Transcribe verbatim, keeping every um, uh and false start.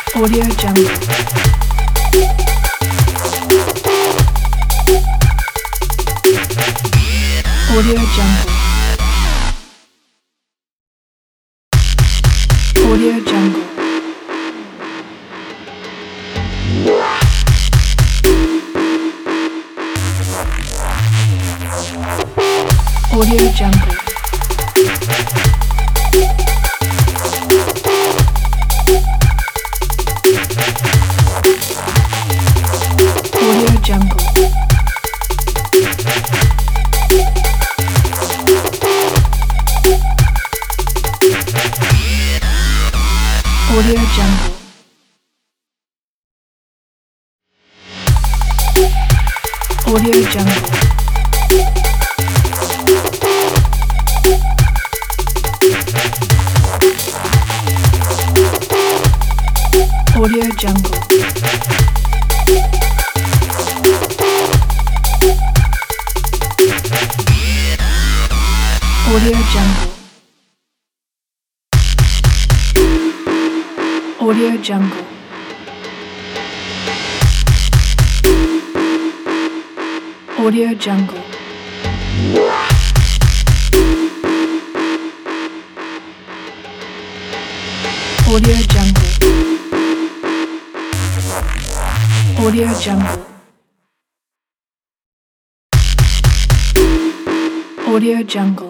Audio Jungle. Audio Jungle. Audio Jungle. Audio Jungle. Audio Jungle. Audio Jungle. Audio Jungle. Audio Jungle. Audio Jungle. Audio Jungle. Audio Jungle. Audio Jungle. Audio Jungle. Audio Jungle.